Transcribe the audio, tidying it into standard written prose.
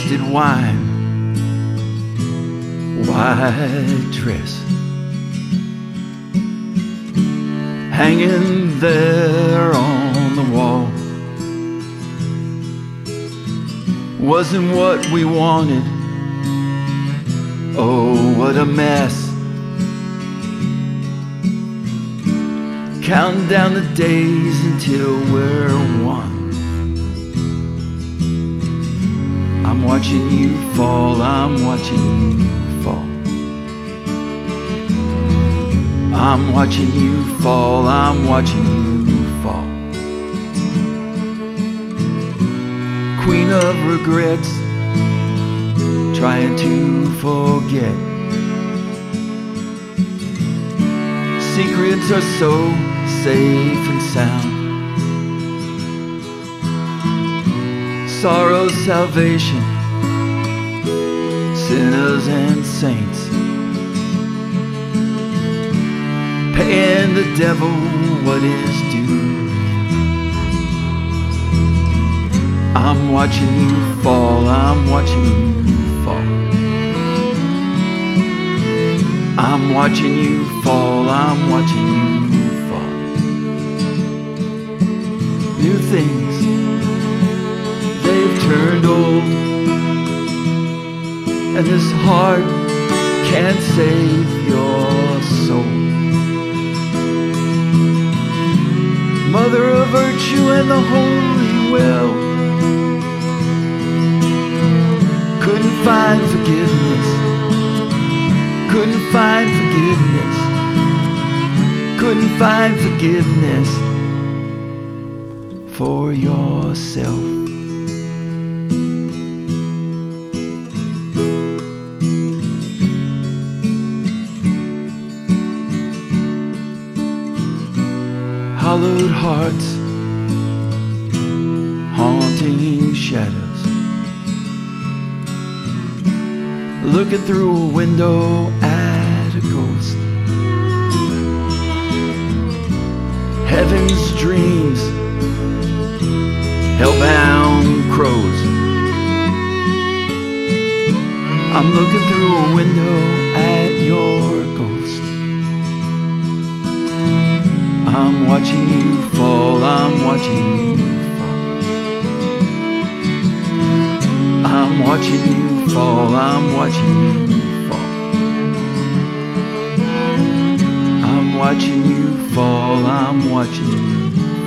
wasted wine, white dress, hanging there on the wall. Wasn't what we wanted. Oh, what a mess. Counting down the days until we're one. I'm watching you fall, I'm watching you fall. I'm watching you fall, I'm watching you fall. Queen of regrets, trying to forget. Secrets are so safe and sound. Sorrow's salvation, sinners and saints, paying the devil what is due. I'm watching you fall, I'm watching you fall. I'm watching you fall, I'm watching you fall. New things, they've turned old, and this heart can't save your soul. Mother of virtue and the holy well, couldn't find forgiveness, couldn't find forgiveness, couldn't find forgiveness for yourself. Hollowed hearts, haunting shadows, looking through a window at a ghost. Heaven's dreams, hellbound crows. I'm looking through a window at your ghost. I'm watching you fall, I'm watching you fall. I'm watching you fall, I'm watching you fall. I'm watching you fall, I'm watching you fall.